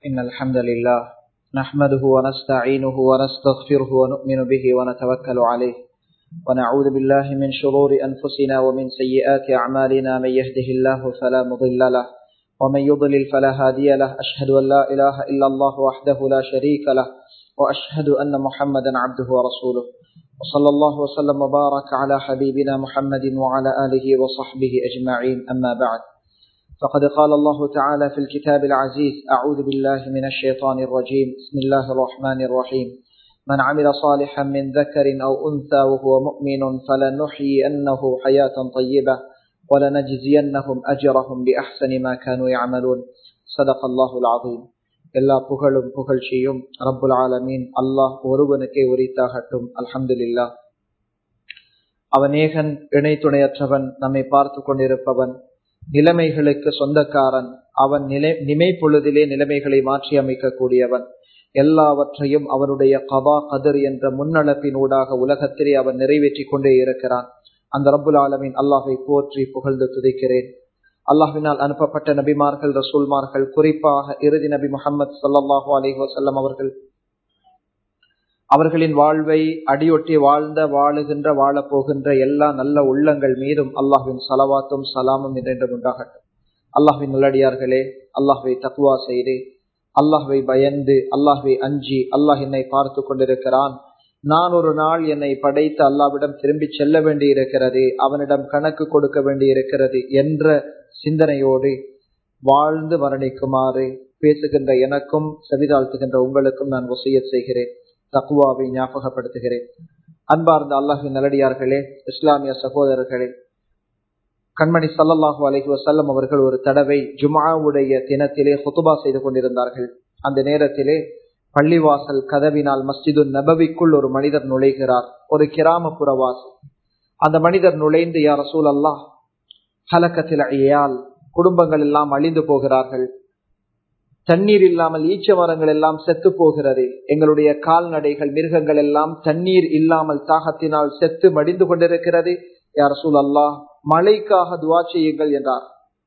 إن الحمد لله نحمده ونستعينه ونستغفره ونؤمن به ونتوكل عليه ونعوذ بالله من شرور أنفسنا ومن سيئات أعمالنا من يهده الله فلا مضل له ومن يضلل فلا هادي له أشهد أن لا إله إلا الله وحده لا شريك له وأشهد أن محمدا عبده ورسوله وصلى الله وسلم وبارك على حبيبنا محمد وعلى آله وصحبه أجمعين أما بعد فقد قال الله تعالى في الكتاب العزيز أعوذ بالله من الشيطان الرجيم بسم الله الرحمن الرحيم من عمل صالحا من ذكر أو أنثى وهو مؤمن فلنحيينه حياة طيبة ولنجزينهم أجرهم بأحسن ما كانوا يعملون صدق الله العظيم. எல்லா புகழும் புகழ்ச்சியும் ரப்புல் ஆலமீன் அல்லாஹ் ஒருவனுக்கே உரித்தாகட்டும். அல்ஹம்துலில்லாஹ். அவன் ஏகன், இணை துணையற்றவன், நம்மை பார்த்து கொண்டிருப்பவன், நிலைமைகளுக்கு சொந்தக்காரன். அவன் நிமை பொழுதிலே நிலைமைகளை மாற்றி அமைக்க கூடியவன். எல்லாவற்றையும் அவனுடைய கதா கதிர் என்ற முன்னளப்பினூடாக உலகத்திலே அவன் நிறைவேற்றி கொண்டே இருக்கிறான். அந்த ரப்புல் ஆலமீன் அல்லாஹை போற்றி புகழ்ந்து துதிக்கிறேன். அல்லாஹ்வினால் அனுப்பப்பட்ட நபிமார்கள், ரசூல்மார்கள், குறிப்பாக இறுதி நபி முஹம்மது ஸல்லல்லாஹு அலைஹி வஸல்லம் அவர்களின் வாழ்வை அடியொட்டி வாழுகின்ற வாழப்போகின்ற எல்லா நல்ல உள்ளங்கள் மீதும் அல்லாஹ்வின் ஸலவாத்தும் ஸலாமும் என்றென்றும் உண்டாகட்டும். அல்லாஹ்வின் நல்லடியார்களே, அல்லாஹ்வை தக்வா செய்து, அல்லாஹ்வை பயந்து, அல்லாஹ்வை அஞ்சி, அல்லாஹ் என்னை பார்த்து கொண்டிருக்கிறான், நான் ஒரு நாள் என்னை படைத்து அல்லாஹ்விடம் திரும்பி செல்ல வேண்டி இருக்கிறது, அவனிடம் கணக்கு கொடுக்க வேண்டி இருக்கிறது என்ற சிந்தனையோடு வாழ்ந்து மரணிக்குமாறு பேசுகின்ற எனக்கும் செவிதாழ்த்துகின்ற உங்களுக்கும் நான் வசியத் செய்கிறேன். தக்வாவை ஞாபகப்படுத்துகிறேன். அன்பார்ந்த அல்லாஹ்வின் நல்லடியார்களே, இஸ்லாமிய சகோதரர்களே, கண்மணி ஸல்லல்லாஹு அலைஹி வஸல்லம் அவர்கள் ஒரு தடவை ஜும்ஆவுடைய தினத்திலே குதுபா செய்து கொண்டிருந்தார்கள். அந்த நேரத்திலே பள்ளிவாசல் கதவினால் மஸ்ஜிது நபவிக்குள் ஒரு மனிதர் நுழைகிறார். ஒரு கிராமப்புறவாசி. அந்த மனிதர் நுழைந்து, யா ரசூலல்லாஹ், ஹலகத்தில் ஐயால், குடும்பங்கள் எல்லாம் அழிந்து போகிறார்கள், தண்ணீர் இல்லாமல் ஈச்ச மரங்கள் எல்லாம் செத்து போகிறது, எங்களுடைய கால்நடைகள் மிருகங்கள் எல்லாம் தண்ணீர் இல்லாமல் தாகத்தினால் செத்து மடிந்து கொண்டிருக்கிறது, யா ரசூலல்லாஹ், மழைக்காக துஆ செய்யுங்கள் என்றார்.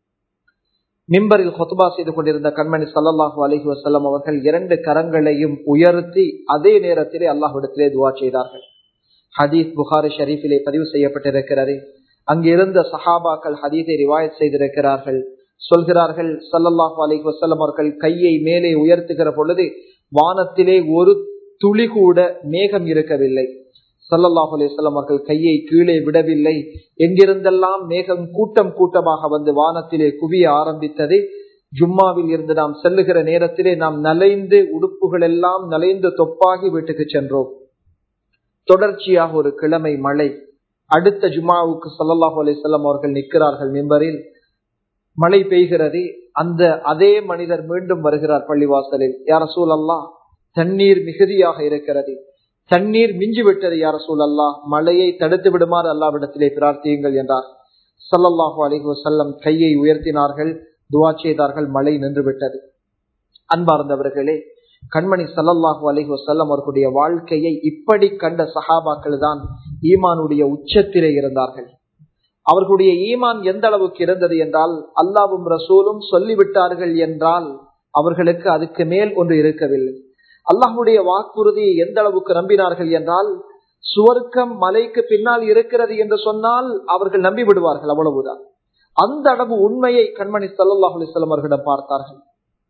மிம்பரில் குத்பா செய்து கொண்டிருந்த கண்மணி ஸல்லல்லாஹு அலைஹி வஸல்லம் அவர்கள் 2 கரங்களையும் உயர்த்தி அதே நேரத்திலே அல்லாஹ்விடத்திலே துஆ செய்தார்கள். ஹதீஸ் புகாரி ஷரீஃபிலே பதிவு செய்யப்பட்டிருக்கிறது. அங்கிருந்த சஹாபாக்கள் ஹதீஸை ரிவாயத் செய்திருக்கிறார்கள். சொல்கிறார்கள், ஸல்லல்லாஹு அலைஹி வஸல்லம் அவர்கள் கையை மேலே உயர்த்துகிற பொழுது வானத்திலே ஒரு துளி கூட மேகம் இருக்கவில்லை. ஸல்லல்லாஹு அலைஹி வஸல்லம் அவர்கள் கையை கீழே விடவில்லை. எங்கிருந்தெல்லாம் மேகம் கூட்டம் கூட்டமாக வந்து வானத்திலே குவிய ஆரம்பித்தது. ஜும்மாவில் இருந்து நாம் செல்லுகிற நேரத்திலே நாம் நலைந்து, உடுப்புகள் எல்லாம் நலைந்து தொப்பாகி வீட்டுக்கு சென்றோம். தொடர்ச்சியாக ஒரு கிழமை மழை. அடுத்த ஜும்மாவுக்கு ஸல்லல்லாஹு அலைஹி வஸல்லம் அவர்கள் நிற்கிறார்கள் மிம்பரில். மழை பெய்கிறது. அதே மனிதர் மீண்டும் வருகிறார் பள்ளிவாசலில். யா ரசூலல்லாஹ், தண்ணீர் மிகுதியாக இருக்கிறது, தண்ணீர் மிஞ்சி விட்டது, யா ரசூலல்லாஹ், மழையை தடுத்து விடுமாறு அல்லாஹ்விடத்திலே பிரார்த்தியுங்கள் என்றார். ஸல்லல்லாஹு அலைஹி வஸல்லம் கையை உயர்த்தினார்கள், துஆ செய்தார்கள், மழை நின்று விட்டது. அன்பார்ந்தவர்களே, கண்மணி ஸல்லல்லாஹு அலைஹி வஸல்லம் அவர்களுடைய வாழ்க்கையை இப்படி கண்ட சஹாபாக்கள் தான் ஈமானுடைய உச்சத்திலே இருந்தார்கள். அவர்களுடைய ஈமான் எந்த அளவுக்கு இருந்தது என்றால், அல்லாஹ்வும் ரசூலும் சொல்லிவிட்டார்கள் என்றால் அவர்களுக்கு அதுக்கு மேல் ஒன்று இருக்கவில்லை. அல்லாஹ்வுடைய வாக்குறுதியை எந்த அளவுக்கு நம்பினார்கள் என்றால், சுவர்க்கம் மலைக்கு பின்னால் இருக்கிறது என்று சொன்னால் அவர்கள் நம்பி விடுவார்கள், அவ்வளவுதான். அந்த அளவு உண்மையை கண்மணி ஸல்லல்லாஹு அலைஹி வஸல்லம் அவர்களிடம் பார்த்தார்கள்.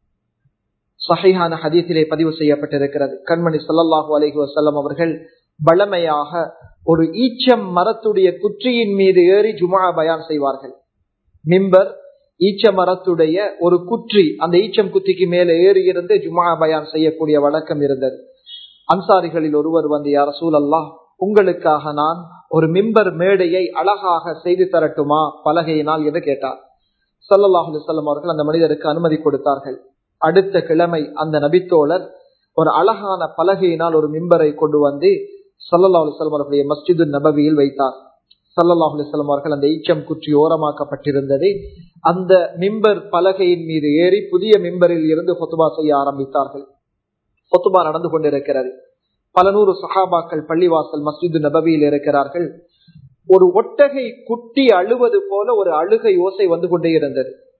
ஸஹீஹான ஹதீஸிலே பதிவு செய்யப்பட்டிருக்கிறது. கண்மணி ஸல்லல்லாஹு அலைஹி வஸல்லம் அவர்கள் வளமையாக ஒரு ஈச்சம் மரத்துடைய குற்றியின் மீது ஏறி ஜும்ஆ பயான் செய்வார்கள். மிம்பர் ஈச்ச மரத்துடைய ஒரு குற்றி, அந்த ஈச்சம் குற்றிக்கு மேலே ஏறி இருந்து ஜும்ஆ பயான் செய்யக்கூடிய வழக்கம் இருந்தது. அன்சாரிகளில் ஒருவர் வந்து, யா ரசூலல்லாஹ், உங்களுக்காக நான் ஒரு மிம்பர் மேடையை அழகாக செய்து தரட்டுமா பலகையினால் என்று கேட்டார். ஸல்லல்லாஹு அலைஹி வஸல்லம் அவர்கள் அந்த மனிதருக்கு அனுமதி கொடுத்தார்கள். அடுத்த கிழமை அந்த நபித்தோழர் ஒரு அழகான பலகையினால் ஒரு மிம்பரை கொண்டு வந்து ஸல்லல்லாஹு அலைஹி வஸல்லம் அவர்களுடைய மஸ்ஜிது நபவியில் வைத்தார். ஸல்லல்லாஹு அலைஹி வஸல்லம் அவர்கள் அந்த ஈச்சம் குற்றி ஓரமாக்கப்பட்டிருந்தது. அந்த மிம்பர் பலகையின் மீது ஏறி புதிய மிம்பரில் இருந்து குத்பா செய்ய ஆரம்பித்தார்கள். குத்பா நடந்து கொண்டிருக்கிறது. பல நூறு சஹாபாக்கள் பள்ளிவாசல் மஸ்ஜிது நபவியில் இருக்கிறார்கள். ஒரு ஒட்டகை குட்டி அழுவது போல ஒரு அழுகை ஓசை வந்து கொண்டே இருந்தது.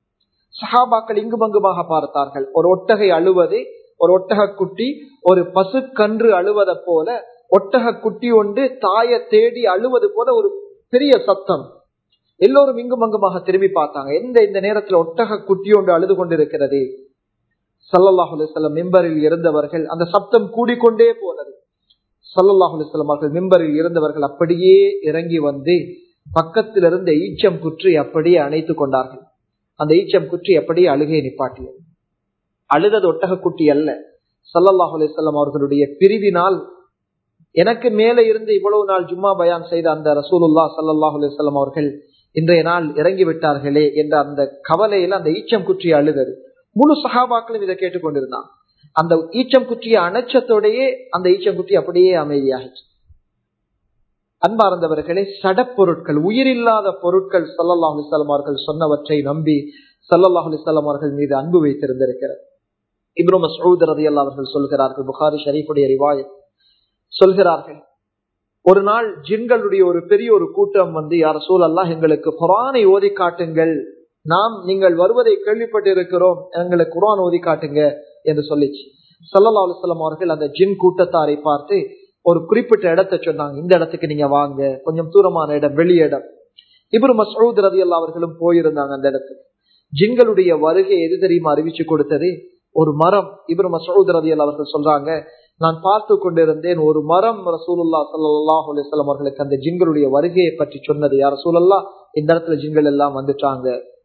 சஹாபாக்கள் இங்கும் அங்குமாக பார்த்தார்கள். ஒரு ஒட்டகை அழுவது, ஒரு ஒட்டக குட்டி ஒரு பசுக்கன்று அழுவதை போல, ஒட்டக குட்டி ஒன்று தாயை தேடி அழுவது போல ஒரு பெரிய சத்தம். எல்லோரும் இங்கும் அங்குமாக திரும்பி பார்த்தாங்க. இந்த நேரத்தில் ஒட்டக குட்டி ஒன்று அழுது கொண்டிருக்கிறது. ஸல்லல்லாஹு அலைஹி வஸல்லம் மிம்பரில் இருந்தவர்கள், அந்த சப்தம் கூடிக்கொண்டே போனது. ஸல்லல்லாஹு அலைஹி வஸல்லம் அவர்கள் மிம்பரில் இருந்தவர்கள் அப்படியே இறங்கி வந்து பக்கத்தில் இருந்த ஈச்சம் குற்றி அப்படியே அணைத்துக் கொண்டார்கள். அந்த ஈச்சம் குற்றி அப்படியே அழுகையை நிப்பாட்டியது. அழுதது ஒட்டக குட்டி அல்ல, ஸல்லல்லாஹு அலைஹி வஸல்லம் அவர்களுடைய பிரிவினால் எனக்கு மேலே இருந்து இவ்வளவு நாள் ஜும்மா பயான் செய்த அந்த ரசூலுல்லாஹ் ஸல்லல்லாஹு அலைஹி வஸல்லம் அவர்கள் இன்றைய நாள் இறங்கி விட்டார்களே என்ற அந்த கவலையில அந்த ஈச்சம் குற்றி அழுதது. முழு சஹாபாக்களும் இதை கேட்டுக்கொண்டிருந்தான். அந்த ஈச்சம் குற்றிய அணைச்சத்தோடையே அந்த ஈச்சம் குற்றி அப்படியே அமைதியாகிச்சு. அன்பார்ந்தவர்களே, சடப்பொருட்கள், உயிரில்லாத பொருட்கள் ஸல்லல்லாஹு அலைஹி வஸல்லம் அவர்கள் சொன்னவற்றை நம்பி ஸல்லல்லாஹு அலைஹி வஸல்லம் அவர்கள் மீது அன்பு வைத்திருந்திருக்கிறது. இப்னு மஸ்ஊத் ரலியல்லாஹு அவர்கள் சொல்கிறார்கள், புகாரி ஷரீஃபுடைய ரிவாயத் சொல்கிறார்கள், ஒரு நாள் ஜின்களுடைய ஒரு பெரிய ஒரு கூட்டம் வந்து, யா ரசூலல்லாஹ் எங்களுக்கு குர்ஆனை ஓதி காட்டுங்கள், நீங்கள் வருவதை கேள்விப்பட்டு இருக்கிறோம், எங்களுக்கு குர்ஆன் ஓதி காட்டுங்க என்று சொல்லிச்சு. ஸல்லல்லாஹு அலைஹி வஸல்லம் அவர்கள் அந்த ஜின் கூட்டத்தாரை பார்த்து ஒரு குறிப்பிட்ட இடத்தை சொன்னாங்க, இந்த இடத்துக்கு நீங்க வாங்க, கொஞ்சம் தூரமான இடம், வெளி இடம். இப்னு மஸ்ஊத் ரலியல்லாஹு அவர்களும் போயிருந்தாங்க அந்த இடத்துக்கு. ஜின்களுடைய வருகை எது தெரியுமா அறிவிச்சு கொடுத்தது? ஒரு மரம். இப்னு மஸ்ஊத் ரலியல்லாஹு அவர்கள் சொல்றாங்க, நான் பார்த்து கொண்டிருந்தேன், ஒரு மரம் ரசூலுல்லாஹ் ஸல்லல்லாஹு அலைஹி வஸல்லம் அவர்களுக்கு அந்த ஜின்களுடைய வருகையை பற்றி சொன்னது. யா ரசூலல்லாஹ், இந்த இடத்துல ஜின்கள் எல்லாம் வந்துட்டாங்க.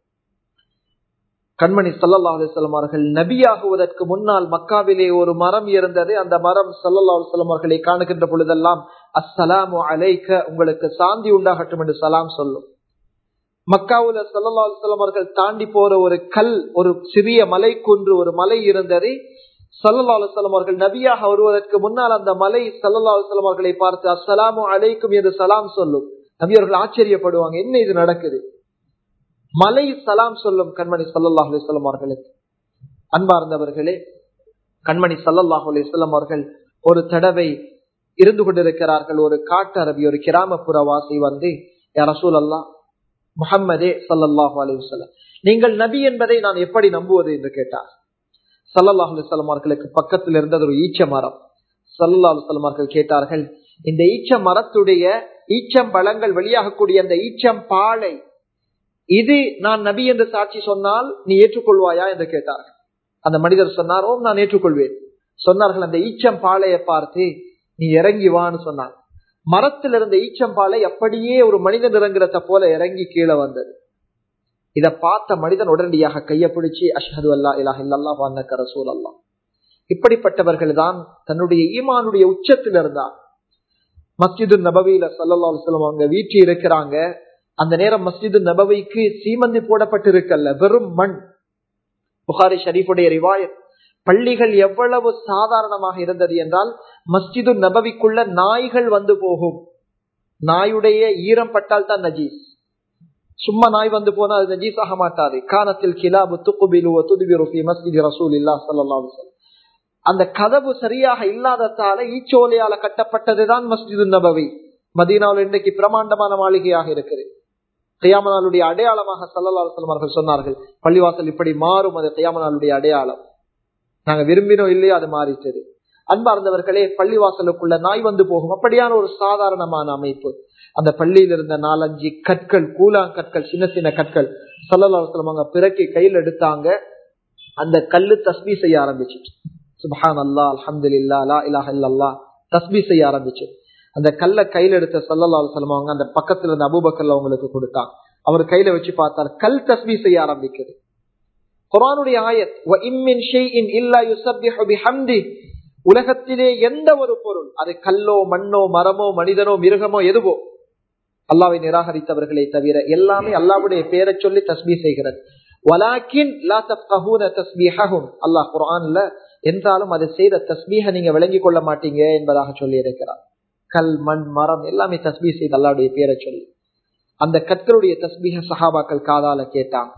கண்மணி ஸல்லல்லாஹு அலைஹி வஸல்லம் அவர்கள் நபியாகுவதற்கு முன்னால் மக்காவிலே ஒரு மரம் இருந்தது. அந்த மரம் ஸல்லல்லாஹு அலைஹி வஸல்லம் அவர்களை காணுகின்ற பொழுதெல்லாம் அஸ்ஸலாமு அலைக்க, உங்களுக்கு சாந்தி உண்டாகட்டும் என்று சலாம் சொல்லும். மக்காவுல ஸல்லல்லாஹு அலைஹி வஸல்லம் அவர்கள் தாண்டி போற ஒரு கல், ஒரு சிறிய மலை குன்று, ஒரு மலை இருந்தது. ஸல்லல்லாஹு அலைஹி வஸல்லம் அவர்கள் நபியாக வருவதற்கு முன்னால் அந்த மலை ஸல்லல்லாஹு அலைஹி வஸல்லம் அவர்களை பார்த்து அஸ்ஸலாமு அலைக்கும் என்று சலாம் சொல்லும். நபி அவர்கள் ஆச்சரியப்படுவாங்க, என்ன இது நடக்குது? மலை சலாம் சொல்லும் கண்மணி ஸல்லல்லாஹு அலைஹி வஸல்லம் அவர்களுக்கு. அன்பார்ந்தவர்களே, கண்மணி ஸல்லல்லாஹு அலைஹி வஸல்லம் அவர்கள் ஒரு தடவை இருந்து கொண்டிருக்கிறார்கள். ஒரு காட்டு அரபி, ஒரு கிராமப்புறவாசி வந்து, யா ரசூலல்லாஹ், முஹம்மதே ஸல்லல்லாஹு அலைஹி வஸல்லம், நீங்கள் நபி என்பதை நான் எப்படி நம்புவது என்று கேட்டார். ஸல்லல்லாஹு அலைஹி வஸல்லம் அவர்களுக்கு பக்கத்தில் இருந்தது ஒரு ஈச்ச மரம். ஸல்லல்லாஹு அலைஹி வஸல்லம் அவர்கள் கேட்டார்கள், இந்த ஈச்ச மரத்துடைய ஈச்சம் பழங்கள் வெளியாகக்கூடிய அந்த ஈச்சம் பாலை, இது நான் நபி என்று சாட்சி சொன்னால் நீ ஏற்றுக்கொள்வாயா என்று கேட்டார்கள். அந்த மனிதர் சொன்னார், ஓம், நான் ஏற்றுக்கொள்வேன். சொன்னார்கள், அந்த ஈச்சம் பாலையை பார்த்து நீ இறங்கி வான்னு சொன்னார். மரத்தில் இருந்த ஈச்சம் பாலை அப்படியே ஒரு மனிதன் இறங்குறத போல இறங்கி கீழே வந்தது. இதை பார்த்த மனிதன் உடனடியாக கையை பிடிச்சி அஷ்ஹது அல்லா இலாஹ இல்லல்லாஹ் வ அன்னக ரசூலுல்லாஹ். இப்படிப்பட்டவர்கள் தான் தன்னுடைய ஈமானுடைய உச்சத்தில் இருந்தார். மஸ்ஜிது நபவியில ஸல்லல்லாஹு அலைஹி வஸல்லம் அவங்க வீட்டு இருக்கிறாங்க. அந்த நேரம் மஸ்ஜிது நபவிக்கு சீமந்தி போடப்பட்டிருக்கல்ல, வெறும் மண். புகாரி ஷரீஃபுடைய ரிவாயத், பள்ளிகள் எவ்வளவு சாதாரணமாக இருந்தது என்றால், மஸ்ஜிது நபவிக்குள்ள நாய்கள் வந்து போகும். நாயுடைய ஈரம் பட்டால் தான் நஜீஸ். சும்மா நாய் வந்து போனா அது நஜீஸ் ஆக மாட்டாது. கானத்தில் கிலாபு துக்பிலு வ துத்பிரு ஃபீ மஸ்ஜிதி ரசூலில்லாஹ் ஸல்லல்லாஹு அலைஹி வஸல்லம். அந்த கதவு சரியாக இல்லாததால ஈச்சோலையால கட்டப்பட்டதுதான் மஸ்ஜிது நபவி. மதீனாவில் இன்றைக்கு பிரமாண்டமான மாளிகையாக இருக்குது. கியாமத் நாளுடைய அடையாளமாக ஸல்லல்லாஹு அலைஹி வஸல்லம் அவர்கள் சொன்னார்கள், பள்ளிவாசல் இப்படி மாறும், அது கியாமத் நாளுடைய அடையாளம். நாங்க விரும்பினோம் இல்லையோ, அது மாறிச்சது. அன்பார்ந்தவர்களே, பள்ளிவாசலுக்குள்ள நாய் வந்து போகும். அப்படியான ஒரு சாதாரணமான அமைப்பு. அந்த பள்ளியில் இருந்த 4-5 கற்கள், கூழாங்கற்கள், சின்ன சின்ன கற்கள், ஸல்லல்லாஹு அலைஹி வஸல்லம் அவங்க பிறக்கி கையில் எடுத்தாங்க. அந்த கல்லு தஸ்பீஹ் செய்ய ஆரம்பிச்சு. சுப்ஹானல்லாஹ், அல்ஹம்துலில்லாஹ், லா இலாஹ இல்லல்லாஹ், தஸ்பீஹ் செய்ய ஆரம்பிச்சு. அந்த கல்லை கையில எடுத்த ஸல்லல்லாஹு அலைஹி வஸல்லம் அவங்க அந்த பக்கத்துல இருந்த அபூபக்கர் அவங்களுக்கு கொடுத்தாங்க. அவர் கையில வச்சு பார்த்தார், கல் தஸ்பீஹ் செய்ய ஆரம்பிக்குது. குர்ஆனுடைய ஆயத், வ இம் மின் ஷைஇன் இல்லா யுஸப்பிஹு பிஹம்தி, உலகத்திலே எந்த ஒரு பொருள், அது கல்லோ மண்ணோ மரமோ மனிதனோ மிருகமோ எதுவோ, அல்லாஹ்வை நிராகரித்தவர்களை தவிர எல்லாமே அல்லாஹ்வுடைய பெயரை சொல்லி தஸ்பீஹ் செய்கிறது. வலாக்கின் லா தஃப்கஹூன தஸ்பீஹஹும், அல்லாஹ் குர்ஆன்ல என்றாலும் அது செய்த தஸ்பீஹை நீங்க விளங்கிக் கொள்ள மாட்டீங்க என்பதாக சொல்லி இருக்கிறார். கல், மண், மரம் எல்லாமே தஸ்பீஹ் செய்து அல்லாஹ்வுடைய பெயரை சொல்லி. அந்த கற்களுடைய தஸ்பீஹை சஹாபாக்கள் காதால கேட்டாங்க.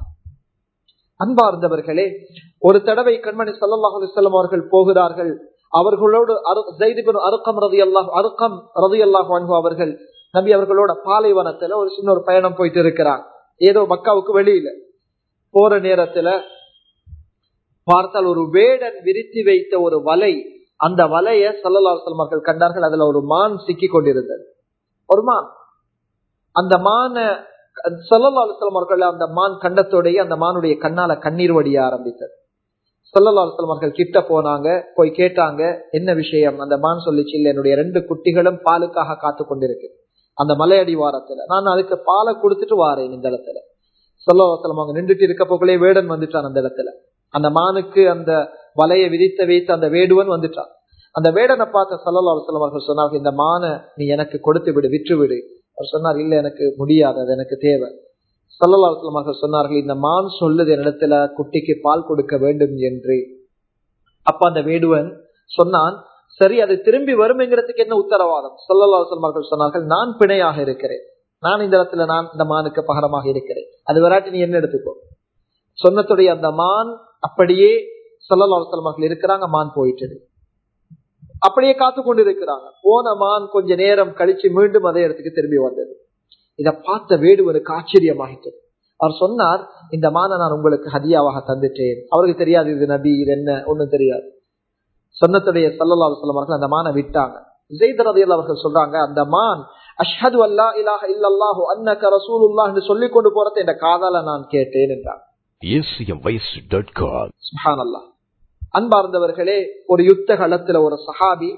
அன்பார்ந்தவர்களே, ஒரு தடவை கண்மணி ஸல்லல்லாஹு அலைஹி வஸல்லம் அவர்கள் போகிறார்கள். அவர்களோடு ஸைத் இப்னு அர்கம் ரலியல்லாஹு அன்ஹு அவர்கள், நபி அவர்களோட பாலைவனத்துல ஒரு சின்ன ஒரு பயணம் போயிட்டு இருக்கிறாங்க. ஏதோ மக்காவுக்கு வெளியில போற நேரத்துல பார்த்தால் ஒரு வேடன் விரித்து வைத்த ஒரு வலை, அந்த வலைய ஸல்லல்லாஹு அலைஹி வஸல்லம் அவர்கள் கண்டார்கள். அதுல ஒரு மான் சிக்கி கொண்டிருந்தது. ஒரு மான். அந்த மான ஸல்லல்லாஹு அலைஹி வஸல்லம் அவர்கள் அந்த மான் கண்டத்தோடைய அந்த மானுடைய கண்ணால கண்ணீர் வடிய ஆரம்பித்தது. ஸல்லல்லாஹு அலைஹி வஸல்லம் அவர்கள் கிட்ட போனாங்க, போய் கேட்டாங்க என்ன விஷயம். அந்த மான் சொல்லிச்சு, இல்ல என்னுடைய 2 குட்டிகளும் பாலுக்காக காத்து கொண்டிருக்கு அந்த மலையடி வாரத்துல, நான் அதுக்கு பாலை கொடுத்துட்டு வாரேன் இந்த இடத்துல. ஸல்லல்லாஹு அலைஹி வஸல்லம் அவங்க நின்றுட்டு இருக்க போகலே வேடன் வந்துட்டான் அந்த இடத்துல. அந்த மானுக்கு அந்த வலையை விதித்து வைத்து அந்த வேடுவன் வந்துட்டான். அந்த வேடனை பார்த்த ஸல்லல்லாஹு அலைஹி வஸல்லம் அவர்கள் சொன்னார்கள், இந்த மானை நீ எனக்கு கொடுத்து விடு, விற்று விடு. அவர் சொன்னார், இல்ல எனக்கு முடியாது, அது எனக்கு தேவை. ஸல்லல்லாஹு அலைஹி வஸல்லம் அவர்கள் சொன்னார்கள், இந்த மான் சொல்லுது என்னிடத்துல குட்டிக்கு பால் கொடுக்க வேண்டும் என்று. அப்ப அந்த வேடுவன் சொன்னான், சரி அது திரும்பி வரும்ங்கிறதுக்கு என்ன உத்தரவாதம்? ஸல்லல்லாஹு அலைஹி வஸல்லம் அவர்கள் சொன்னார்கள், நான் பிணையாக இருக்கிறேன், நான் இந்த இடத்துல நான் இந்த மானுக்கு பகரமாக இருக்கிறேன், அது வராட்டி நீ என்ன எடுத்துக்கோ. சொன்னதுடைய அந்த மான் அப்படியே ஸல்லல்லாஹு அலைஹி வஸல்லம் அவர்கள் இருக்கிறாங்க, மான் போயிட்டது. அப்படியே காத்து கொண்டு இருக்கிறாங்க. போன மான் கொஞ்ச நேரம் கழிச்சு மீண்டும் அதே இடத்துக்கு திரும்பி வந்தது. இதை பார்த்த வேடுவனுக்கு ஆச்சரியமாகிட்டது. அவர் சொன்னார், இந்த மானை நான் உங்களுக்கு ஹதியாவாக தந்துட்டேன். அவருக்கு தெரியாது இது நபி, இது என்ன ஒண்ணும் தெரியாது. சொன்னதுடைய ஸல்லல்லாஹு அலைஹி வஸல்லம் அவர்கள் அந்த மானை விட்டாங்க. ஸைத் ரலியல்லாஹு அவர்கள் சொல்றாங்க, அந்த மான் அஷ்ஹது அல்லா இலாஹ இல்லல்லாஹு அன்னக ரசூலுல்லாஹ் என்று சொல்லிக் கொண்டு போறதை என்ற காதால நான் கேட்டேன் என்றார். சுப்ஹானல்லாஹ். அன்பார்ந்தவர்களே, ஒரு யுத்த களத்துல ஒரு சஹாபி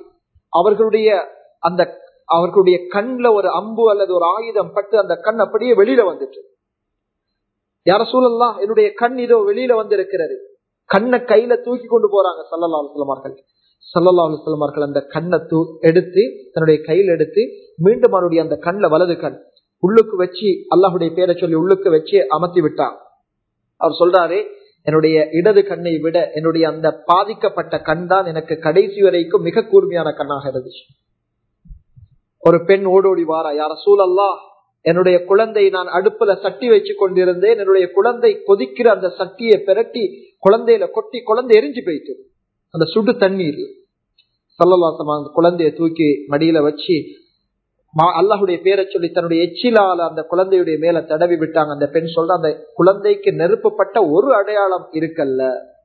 அவர்களுடைய கண்ல ஒரு அம்பு அல்லது ஒரு ஆயுதம் பட்டு அந்த கண் அப்படியே வெளியில வந்துட்டு, யா ரசூலல்லாஹ் என்னுடைய கண் இதோ வெளியில வந்திருக்கிறது. கண்ணை கையில தூக்கி கொண்டு போறாங்க ஸல்லல்லாஹு அலைஹி வஸல்லம் அவர்கள். ஸல்லல்லாஹு அலைஹி வஸல்லம் அவர்கள் அந்த கண்ணை எடுத்து தன்னுடைய கையில் எடுத்து மீண்டும் அவருடைய அந்த கண்ல வலது கண் உள்ளுக்கு வச்சு அல்லாஹ்வுடைய பேரை சொல்லி உள்ளுக்கு வச்சு அமர்த்தி விட்டார். அவர் சொல்றாரு, என்னுடைய இடது கண்ணை விட என்னுடைய அந்த பாதிக்கப்பட்ட கண் தான் எனக்கு கடைசி வரைக்கும் மிக கூர்மையான கண்ணாக இருந்துச்சு. ஒரு பெண் ஓடோடி வாரா, யா ரசூலல்லாஹ் என்னுடைய குழந்தை நான் அடுப்புல சட்டி வச்சு கொண்டிருந்தேன், என்னுடைய குழந்தை கொதிக்கிற அந்த சட்டியை பிரட்டி குழந்தையில கொட்டி குழந்தை எரிஞ்சு போயிட்டு அந்த சுடு தண்ணீர். ஸல்லல்லாஹு அலைஹி வஸல்லம் குழந்தைய தூக்கி மடியில வச்சு அல்லாஹ்வுடைய பேரை சொல்லி தன்னுடைய எச்சிலால அந்த குழந்தையுடைய மேல தடவி விட்டாங்க. அந்த பெண் சொல்ற, அந்த குழந்தைக்கு நெருப்புப்பட்ட ஒரு அடையாளம் இருக்கல்ல.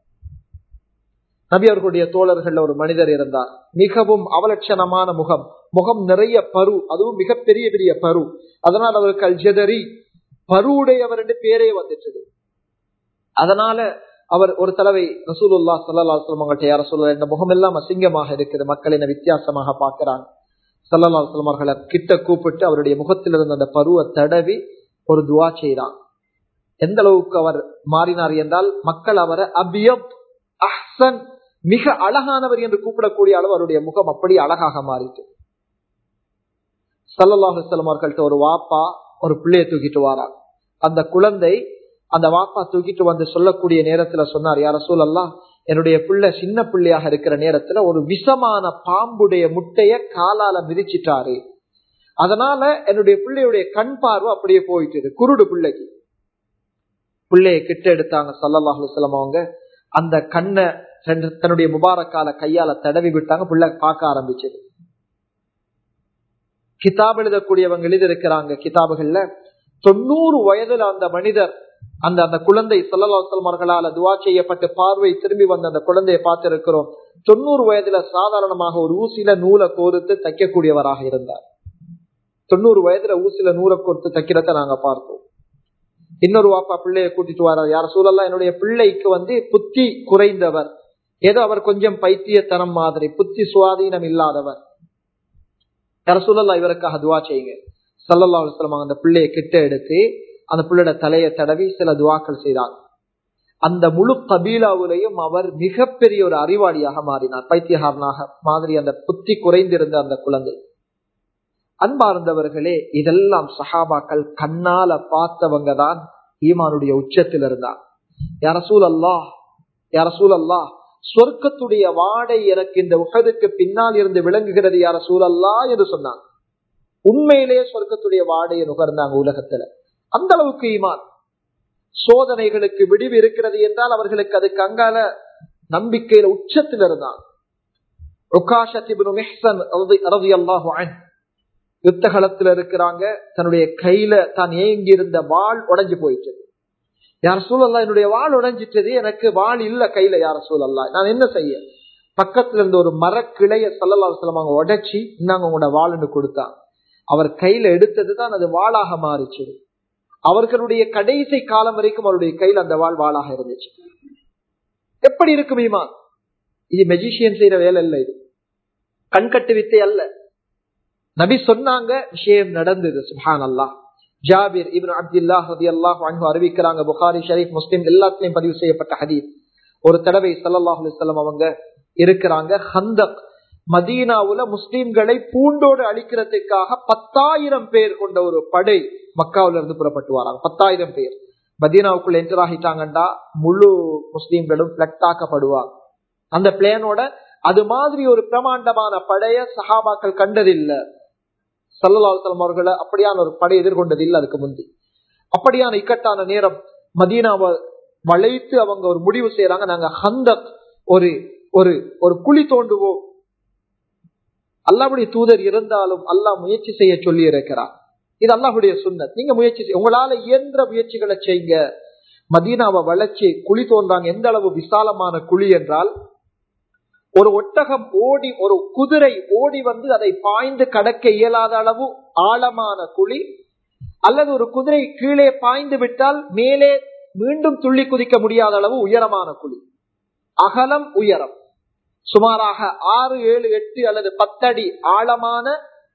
நபி அவர்களுடைய தோழர்கள் ஒரு மனிதர் இருந்தார், மிகவும் அவலட்சணமான முகம் நிறைய பரு, அதுவும் மிக பெரிய பெரிய பரு. அதனால் அவருக்கு அல் ஜதரி பருவுடையவர் என்று பேரே வந்துட்டது. அதனால அவர் ஒரு தடவை ரசூலுல்லாஹ் ஸல்லல்லாஹு அலைஹி வஸல்லம் அவங்கள்ட்ட, யா ரசூலல்லாஹ் இந்த முகம் எல்லாம் அசிங்கமாக இருக்குது, மக்கள் என்ன வித்தியாசமாக பார்க்கிறாங்க. ஸல்லல்லாஹு அலைஹி வஸல்லம் அவர்களை கிட்ட கூப்பிட்டு அவருடைய முகத்தில் இருந்த அந்த பருவை தடவி ஒரு துஆ செய்தார். எந்த அளவுக்கு அவர் மாறினார் என்றால், மக்கள் அவரை அபியத் அஹ்சன், மிக அழகானவர் என்று கூப்பிடக்கூடிய அளவு அவருடைய முகம் அப்படி அழகாக மாறிட்டு. ஸல்லல்லாஹு அலைஹி வஸல்லம் அவர்கள்ட்ட ஒரு வாப்பா ஒரு பிள்ளையை தூக்கிட்டு வாரார். அந்த குழந்தை அந்த வாப்பா தூக்கிட்டு வந்து சொல்லக்கூடிய நேரத்துல சொன்னார், யா ரசூலல்லாஹ் என்னுடைய பிள்ளை சின்ன பிள்ளையாக இருக்கிற நேரத்துல ஒரு விஷமான பாம்புடைய முட்டைய காலால மிதிச்சிட்டாரு, அதனால என்னுடைய பிள்ளையுடைய கண் பார்வை அப்படியே போயிட்டு, குருடு பிள்ளைக்கு. பிள்ளைய கிட்ட எடுத்தாங்க ஸல்லல்லாஹு அலைஹி வஸல்லம் அவங்க, அந்த கண்ணை தன்னுடைய முபாரக்கால கையால தடவி விட்டாங்க. பிள்ளை பார்க்க ஆரம்பிச்சது. கிதாப் எழுதக்கூடியவங்க எழுதியிருக்கிறாங்க கிதாபுகள்ல, 90 வயதுல அந்த மனிதர் அந்த குழந்தை ஸல்லல்லாஹு அலைஹி வஸல்லம் அவர்களால துஆ செய்யப்பட்டு பார்வை திரும்பி வந்த அந்த குழந்தையை பார்த்திருக்கிறோம். 90 வயதுல சாதாரணமாக ஒரு ஊசியில நூலை கோர்த்து தைக்கக்கூடியவராக இருந்தார். 90 வயதுல ஊசியில நூலை கோர்த்து தைக்கிறத நாங்க பார்த்தோம். இன்னொரு வாப்பா பிள்ளையை கூட்டிட்டு வர, யார சூழல்லாம் என்னுடைய பிள்ளைக்கு புத்தி குறைந்தவர், ஏதோ அவர் கொஞ்சம் பைத்தியத்தனம் மாதிரி, புத்தி சுவாதீனம் இல்லாதவர், யார சூழல்லா இவருக்காக துஆ செய்யுங்க. ஸல்லல்லாஹு அலைஹி வஸல்லம் அந்த பிள்ளையை கிட்ட எடுத்து அந்த பிள்ளையோட தலையை தடவி சில துஆக்கள் செய்தார். அந்த முழு கபீலாவிலையும் அவர் மிகப்பெரிய ஒரு அறிவாளியாக மாறினார், பைத்தியகாரனாக மாதிரி அந்த புத்தி குறைந்திருந்த அந்த குழந்தை. அன்பார்ந்தவர்களே, இதெல்லாம் சஹாபாக்கள் கண்ணால பார்த்தவங்க தான் ஈமானுடைய உச்சத்தில் இருந்தார். யா ரசூலல்லாஹ், யா ரசூலல்லாஹ் சொர்க்கத்துடைய வாடை எனக்கு இந்த உஹதுக்கு பின்னால் இருந்து விளங்குகிறது யா ரசூலல்லாஹ் என்று சொன்னாங்க. உண்மையிலேயே சொர்க்கத்துடைய வாடையை நுகர்ந்தாங்க உலகத்துல. அந்த அளவுக்கு ஈமான். சோதனைகளுக்கு விடிவு இருக்கிறது என்றால் அவர்களுக்கு அதுக்கு அங்கால நம்பிக்கையில உச்சத்தில் இருந்தான். உகாஷத் இப்னு மிஹ்சன் ரலியல்லாஹு அன்ஹு யுத்த களத்துல இருக்கிறாங்க. தன்னுடைய கையில தான் ஏங்கி இருந்த வாள் உடைஞ்சு போயிட்டு, யார் ரசூலல்லாஹ், என்னுடைய வாள் உடைஞ்சிட்டது, எனக்கு வாள் இல்ல கையில யார் ரசூலல்லாஹ், நான் என்ன செய்ய? பக்கத்துல இருந்த ஒரு மரக்கிளைய ஸல்லல்லாஹு அலைஹி வஸல்லம் அவங்க உடைச்சி, இந்தாங்க உங்களோட வாள்னு கொடுத்தா. அவர் கையில எடுத்ததுதான் அது வாளாக மாறிச்சு. அவர்களுடைய கடைசி காலம் வரைக்கும் அவருடைய கையில் அந்த வாளாக இருந்துச்சு. எப்படி இருக்கும் ஈமான்? இது மெஜிஷியன் செய்யற வேலை இல்ல, இது கண்கட்டு வித்தை அல்ல. நபி சொன்னாங்க, விஷயம் நடந்தது. சுப்ஹானல்லாஹ். ஜாபிர் இப்னு அப்துல்லாஹ் ரலியல்லாஹு அன்ஹு அறிவிக்கிறாங்க, புகாரி ஷரீஃப், முஸ்லிம் எல்லாத்துலயும் பதிவு செய்யப்பட்ட ஹதீஸ். ஒரு தடவை ஸல்லல்லாஹு அலைஹி வஸல்லம் அவங்க இருக்கிறாங்க, ஹந்தக் மதீனாவுல முஸ்லிம்களை பூண்டோடு அழிக்கிறதுக்காக 10,000 பேர் கொண்ட ஒரு படை மக்காவில இருந்து புறப்பட்டு வராங்க. 10,000 பேர் மதீனாவுக்குள்ள என்டர் ஆகிட்டாங்கண்டா முழு முஸ்லிம்களும் பிளக்ட் ஆக்கப்படுவாங்க. அந்த பிளேனோட அது மாதிரி ஒரு பிரமாண்டமான படைய சஹாபாக்கள் கண்டதில்லை. ஸல்லல்லாஹு அலைஹி வஸல்லம் அவர்களை அப்படியான ஒரு படை எதிர்கொண்டது இல்லை அதுக்கு முந்தி. அப்படியான இக்கட்டான நேரம் மதீனாவை வளைத்து அவங்க ஒரு முடிவு செய்யறாங்க, நாங்க ஹந்தக் ஒரு ஒரு ஒரு குழி தோண்டுவோம். அல்லாஹ்வுடைய தூதர் இருந்தாலும் அல்லாஹ் முயற்சி செய்ய சொல்லி இருக்கிறார். இது அல்லாஹ்வுடைய சுன்னத். நீங்க முயற்சி செய்ய, உங்களால இயன்ற முயற்சிகளை செய்யுங்க. மதீனாவை வளைச்சு குழி தோன்றாங்க. எந்த அளவு விசாலமான குழி என்றால், ஒரு ஒட்டகம் ஓடி, ஒரு குதிரை ஓடி வந்து அதை பாய்ந்து கடக்க இயலாத அளவு ஆழமான குழி, அல்லது ஒரு குதிரை கீழே பாய்ந்து விட்டால் மேலே மீண்டும் துள்ளி குதிக்க முடியாத அளவு உயரமான குழி. அகலம் உயரம் சுமாராக 6, 7, 8 அல்லது 10 அடி ஆழமான,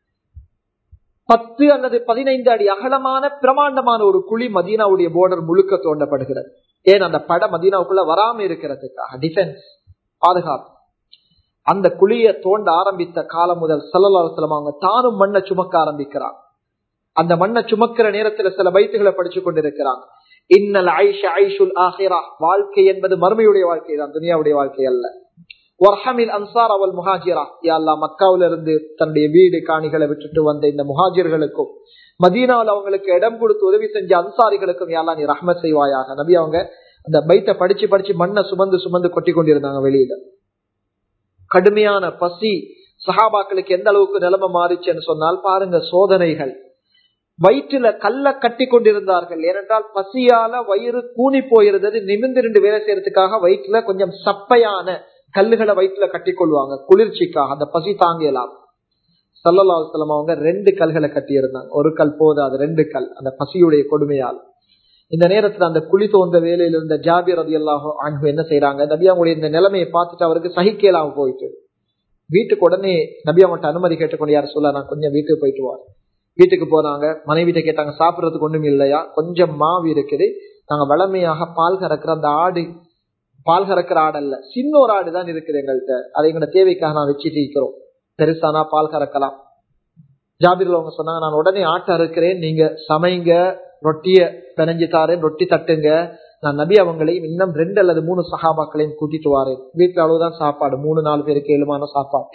10 அல்லது 15 அடி அகலமான பிரமாண்டமான ஒரு குழி மதீனாவுடைய போர்டர் முழுக்க தோண்டப்படுகிறது. ஏன்? அந்த படை மதீனாவுக்குள்ள வராம இருக்கிறதுக்காக, டிஃபென்ஸ், பாதுகாப்பு. அந்த குழியை தோண்ட ஆரம்பித்த காலம் முதல் ஸல்லல்லாஹு அலைஹி வஸல்லம் அவங்க தானும் மண்ணை சுமக்க ஆரம்பிக்கிறாங்க. அந்த மண்ணை சுமக்கிற நேரத்துல சில பைத்துகளை படிச்சு கொண்டிருக்கிறாங்க. இன்னல் ஐஷ ஐஷுல் ஆஹிரா, வாழ்க்கை என்பது மறுமையுடைய வாழ்க்கை தான், துனியாவுடைய வாழ்க்கை அல்ல. வர்ஹமில் அன்சார் அவல் முஹாஜிரா, யா அல்லாஹ் மக்காவில இருந்து தன்னுடைய வீடு காணிகளை விட்டுட்டு வந்த இந்த முஹாஜிர்களுக்கும் மதீனாவில் அவங்களுக்கு இடம் கொடுத்து உதவி செஞ்ச அன்சாரிகளுக்கும் யா அல்லாஹ் நீ ரஹ்மத் செய்வாயாக. நபி அவங்க அந்த பைத்தை படிச்சு படிச்சு மண்ணை சுமந்து சுமந்து கொட்டி கொண்டிருந்தாங்க வெளியில. கடுமையான பசி சஹாபாக்களுக்கு எந்த அளவுக்கு நிலைமை மாறிச்சுன்னு சொன்னால் பாருங்க, சோதனைகள். வயிற்றுல கல்ல கட்டி கொண்டிருந்தார்கள். ஏனென்றால் பசியால வயிறு கூனி போயிருந்தது. நிமிர்ந்து 2 வேலை செய்யறதுக்காக வயிற்றுல கொஞ்சம் சப்பையான கல்லுகளை வயிற்றுல கட்டி கொள்வாங்க, குளிர்ச்சிக்காக. அந்த பசி தாங்கலாம். ஸல்லல்லாஹு அலைஹி வஸல்லம் அவங்க 2 கல்களை கட்டி இருந்தாங்க. ஒரு கல் போதாது, 2 கல், அந்த பசியுடைய கொடுமையால். இந்த நேரத்துல அந்த குழி தோன்ற வேலையில இருந்த ஜாபிர் ரலியல்லாஹு அன்ஹு என்ன செய்யறாங்க, நபி அவங்களுடைய இந்த நிலைமையை பார்த்துட்டு அவருக்கு சகிக்கலாம போயிட்டு வீட்டுக்கு உடனே நபி அவங்கள்ட்ட அனுமதி கேட்டுக்கொண்டு, யார் சொல்ல நான் கொஞ்சம் வீட்டுக்கு போயிட்டு வார். வீட்டுக்கு போனாங்க. மனைவிட்ட கேட்டாங்க, சாப்பிடறதுக்கு ஒண்ணும் இல்லையா? கொஞ்சம் மாவு இருக்குது, நாங்க வளமையாக பால் கறக்கிற அந்த ஆடு, பால் கறக்கிற ஆடு அல்ல, சின்ன ஒரு ஆடு தான் இருக்குது எங்கள்கிட்ட, அதை எங்களோட தேவைக்காக நான் வச்சுட்டு இருக்கிறோம், பெருசானா பால் கறக்கலாம். ஜாபிர்ல அவங்க சொன்னாங்க, நான் உடனே ஆட்டை அறுக்கிறேன், நீங்க சமைங்க, ரொட்டிய பிணைஞ்சு தாரேன், ரொட்டி தட்டுங்க, நான் நபி அவங்களையும் இன்னும் 2 அல்லது 3 சஹாபாக்களையும் கூட்டிட்டு வாரேன். வீட்டுல அளவுதான் சாப்பாடு, 3-4 பேருக்கு ஏழுமான சாப்பாடு,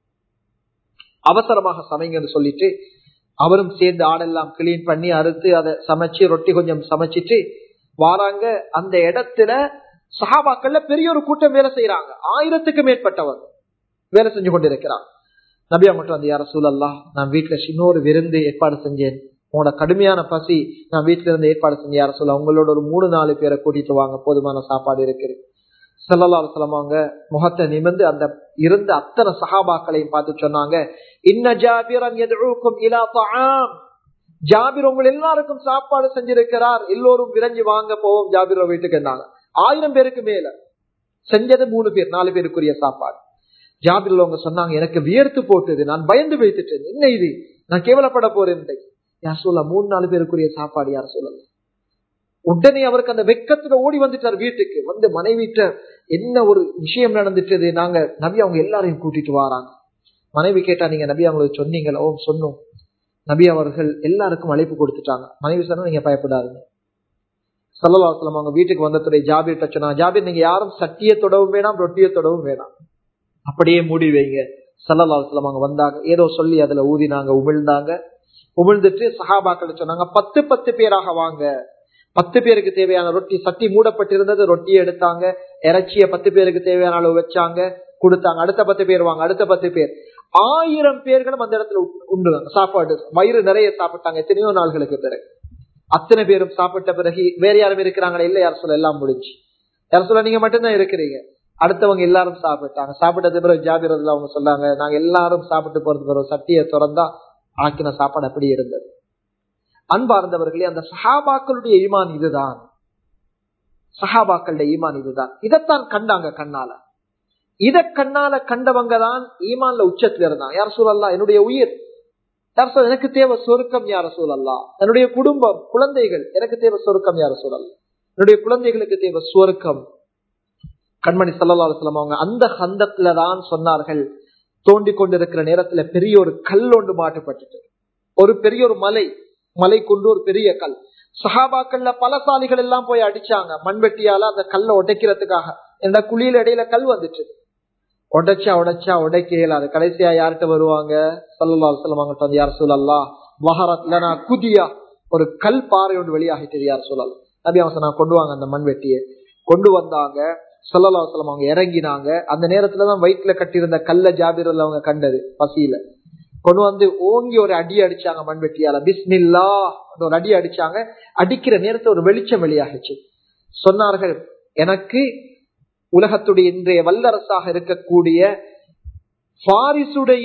அவசரமாக சமைங்கன்னு சொல்லிட்டு அவரும் சேர்ந்து ஆடெல்லாம் கிளீன் பண்ணி அறுத்து அதை சமைச்சு ரொட்டி கொஞ்சம் சமைச்சிட்டு வாராங்க. அந்த இடத்துல சஹாபாக்கள்ல பெரிய ஒரு கூட்டம் வேலை செய்யறாங்க. 1000க்கு மேற்பட்டவர் வேலை செஞ்சு கொண்டிருக்கிறார். நபி அவங்கள்ட்ட வந்து, யா ரசூலல்லாஹ், நான் வீட்டுல சின்ன ஒரு விருந்து ஏற்பாடு செஞ்சேன், உங்களோட கடுமையான பசி, நான் வீட்டுல இருந்து ஏற்பாடு செஞ்சேன், யா ரசூலல்லாஹ், உங்களோட ஒரு 3-4 பேரை கூட்டிட்டு வாங்க, போதுமான சாப்பாடு இருக்குது. ஸல்லல்லாஹு அலைஹி வஸல்லம் அவங்க முகத்தை நிமிர்ந்து அந்த இருந்த அத்தனை சஹாபாக்களையும் பார்த்து சொன்னாங்க, இன்ன ஜாபிரன் யதுஊக்கும் இலா தஆம், ஜாபிர் உங்க எல்லாருக்கும் சாப்பாடு செஞ்சிருக்கிறார், எல்லோரும் விரைஞ்சு வாங்க போவோம் ஜாபிர் வீட்டுக்கு. 1000 பேருக்கு மேல செஞ்சது 3 பேர், 4 பேருக்குரிய சாப்பாடு. ஜாபிர் அவங்க சொன்னாங்க, எனக்கு வியர்த்து போட்டது, நான் பயந்து வைத்துட்டேன், என்ன இது, நான் கேவலப்பட போறேன். யார் சொல்ல 3-4 பேருக்குரிய சாப்பாடு, யார் சொல்லல. உடனே அவருக்கு அந்த வெக்கத்துல ஓடி வந்துட்டார் வீட்டுக்கு. வந்து மனைவிட்ட என்ன ஒரு விஷயம் நடந்துட்டது, நாங்க நபி அவங்க எல்லாரையும் கூட்டிட்டு வராங்க. மனைவி கேட்டா, நீங்க நபி அவங்களுக்கு சொன்னீங்களா? ஓ சொன்னோம். நபி அவர்கள் எல்லாருக்கும் அழைப்பு கொடுத்துட்டாங்க. மனைவி சொன்னா, நீங்க பயப்படாதீங்க. ஸல்லல்லாஹு அலைஹி வஸல்லம் அவங்க வீட்டுக்கு வந்ததுடைய ஜாபிர் சொன்னா, ஜாபிர் நீங்க யாரும் சட்டியை தொடவும் வேணாம், ரொட்டியை தொடவும் வேணாம், அப்படியே மூடி வைங்க. ஸல்லல்லாஹு அலைஹி வஸல்லம் அவங்க வந்தாங்க, ஏதோ சொல்லி அதுல ஊதினாங்க, உமிழ்ந்தாங்க. உமிழ்ந்துட்டு சஹாபாக்கள் சொன்னாங்க, 10 பேராக வாங்க. 10 பேருக்கு தேவையான ரொட்டி, சட்டி மூடப்பட்டிருந்தது, ரொட்டியை எடுத்தாங்க, இறைச்சிய 10 பேருக்கு தேவையான அளவு வச்சாங்க, கொடுத்தாங்க. அடுத்த 10 பேர் வாங்க, அடுத்த 10 பேர், 1000 பேர்களும் அந்த இடத்துல உண்டு சாப்பாடு, வயிறு நிறைய சாப்பிட்டாங்க. எத்தனையோ நாள்களுக்கு பிறகு அத்தனை பேரும் சாப்பிட்ட பிறகு வேற யாரும் இருக்கிறாங்களா? இல்ல யார் சொல்ல, எல்லாம் முடிஞ்சு. யார் சொல்ல, நீங்க மட்டும்தான் இருக்கிறீங்க. அடுத்தவங்க எல்லாரும் சாப்பிட்டாங்க. சாப்பிட்டது பிறகு ஜாபிர் ரலியல்லாஹு அவங்க சொன்னாங்க, நாங்க எல்லாரும் சாப்பிட்டு போறது பிறகு சட்டியை திறந்தா ஆக்கின சாப்பாடு அப்படி இருந்தது. அன்பார்ந்தவர்களே, அந்த சஹாபாக்களுடைய ஈமான் இதுதான். சஹாபாக்களுடைய ஈமான் இதுதான். இதைத்தான் கண்டாங்க கண்ணால. இத கண்ணால கண்டவங்க தான் ஈமான்ல உச்சத்துல இருந்தாங்க. யார் ரசூலல்லாஹ், என்னுடைய உயிர், யார் சொல்ல, எனக்கு தேவை சொர்க்கம் யார் ரசூலல்லாஹ், என்னுடைய குடும்பம் குழந்தைகள் எனக்கு தேவை சொர்க்கம் யார் ரசூலல்லாஹ், என்னுடைய குழந்தைகளுக்கு தேவை சொர்க்கம். கண்மணி ஸல்லல்லாஹு அலைஹி வஸல்லம் அவங்க அந்த ஹந்தத்துல தான் சொன்னார்கள், தோண்டி கொண்டிருக்கிற நேரத்துல பெரிய ஒரு கல் ஒன்று மாட்டப்பட்டது. ஒரு பெரிய ஒரு மலை கொண்டு ஒரு பெரிய கல். சஹாபாக்கள்ல பலசாலிகள் எல்லாம் போய் அடிச்சாங்க மண்வெட்டியால அந்த கல்லை உடைக்கிறதுக்காக. இந்த குழியில இடையில கல் வந்துச்சு. உடைச்சா உடைக்க இயலாது. கடைசியா யார்கிட்ட வருவாங்க? ஸல்லல்லாஹு அலைஹி வஸல்லம் அவங்கள்ட்ட வந்து, யார் ரசூலல்லாஹ் வஹரத் லனா குதியா, ஒரு கல் பாறை ஒன்று வெளியாகிட்டது யார் ரசூலல்லாஹ். நபி அவங்க சொன்னாங்க, கொண்டு வாங்க அந்த மண்வெட்டியை. கொண்டு வந்தாங்க. ஸல்லல்லாஹு அலைஹி வஸல்லம் அவங்க இறங்கினாங்க. அந்த நேரத்துலதான் வயிற்றுல கட்டியிருந்த கல்ல ஜாபிர் அவங்க கண்டது பசியில. கொண்டு வந்து ஓங்கி ஒரு அடி அடிச்சாங்க மண்வெட்டியால. பிஸ்மில்லாஹ் ஒரு அடி அடிச்சாங்க. அடிக்கிற நேரத்துல ஒரு வெளிச்சம் வெளியாகிச்சு. சொன்னார்கள், எனக்கு உலகத்துடைய இன்றைய வல்லரசாக இருக்கக்கூடிய பாரிசுடைய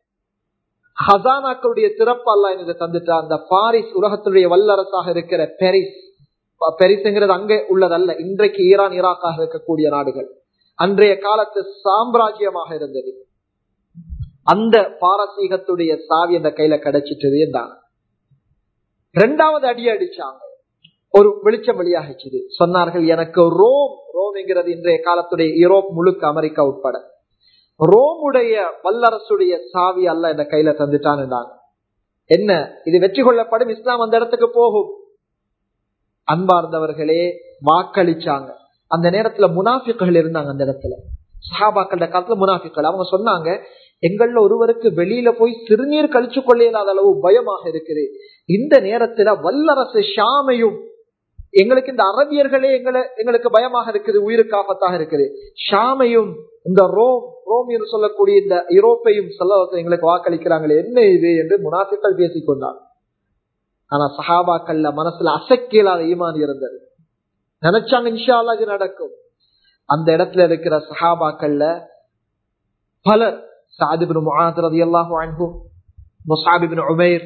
ஹசானாக்களுடைய திறப்பு அல்லாஹ் எனக்கு தந்துட்டா. அந்த பாரிஸ் உலகத்துடைய வல்லரசாக இருக்கிற பெரிஸ்ங்கிறது அங்கே உள்ளதல்ல, இன்றைக்கு ஈரான் ஈராக்காக இருக்கக்கூடிய நாடுகள், அன்றைய காலத்து சாம்ராஜ்யமாக இருந்தது. அந்த பாரசீகத்துடைய சாவி அந்த கையில கிடைச்சிட்டது என்றாங்க. இரண்டாவது அடி அடிச்சாங்க, ஒரு வெளிச்சம் வெளியாகிச்சு. சொன்னார்கள், எனக்கு ரோம்ங்கிறது இன்றைய காலத்துடைய யூரோப் முழுக்க அமெரிக்கா உட்பட ரோமுடைய வல்லரசுடைய சாவி அல்ல இந்த கையில தந்துட்டான். என்ன இது? வெற்றி கொள்ளப்படும், இஸ்லாம் அந்த இடத்துக்கு போகும். அன்பார்ந்தவர்களே, வாக்களிச்சாங்க. அந்த நேரத்துல முனாஃபிக்குகள் இருந்தாங்க. அந்த இடத்துல சஹாபாக்கள காலத்துல முனாஃபிக்குகள் அவங்க சொன்னாங்க, எங்கள்ல ஒருவருக்கு வெளியில போய் சிறுநீர் கழிச்சு கொள்ளையில்லாத அளவு பயமாக இருக்குது. இந்த நேரத்துல வல்லரசு ஷாமையும் எங்களுக்கு இந்த அரபியர்களே எங்களுக்கு பயமாக இருக்குது, உயிருக்கு ஆபத்தாக இருக்குது. ஷாமையும் இந்த ரோம் என்று சொல்லக்கூடிய இந்த யூரோப்பையும் எங்களுக்கு வாக்களிக்கிறாங்களே, என்ன இது என்று முனாஃபிக்குகள் பேசிக்கொண்டாங்க. ஆனா சஹாபாக்கள்ல மனசுல அசைக்கலாத ஈமான் இருந்தது. நினைச்சாங்க இன்ஷா அல்லாஹ் இது நடக்கும். அந்த இடத்துல இருக்கிற சஹாபாக்கள்ல பலர், சஅத் இப்னு முஆத் ரலியல்லாஹு அன்ஹு, முஸ்அப் இப்னு உமைர்,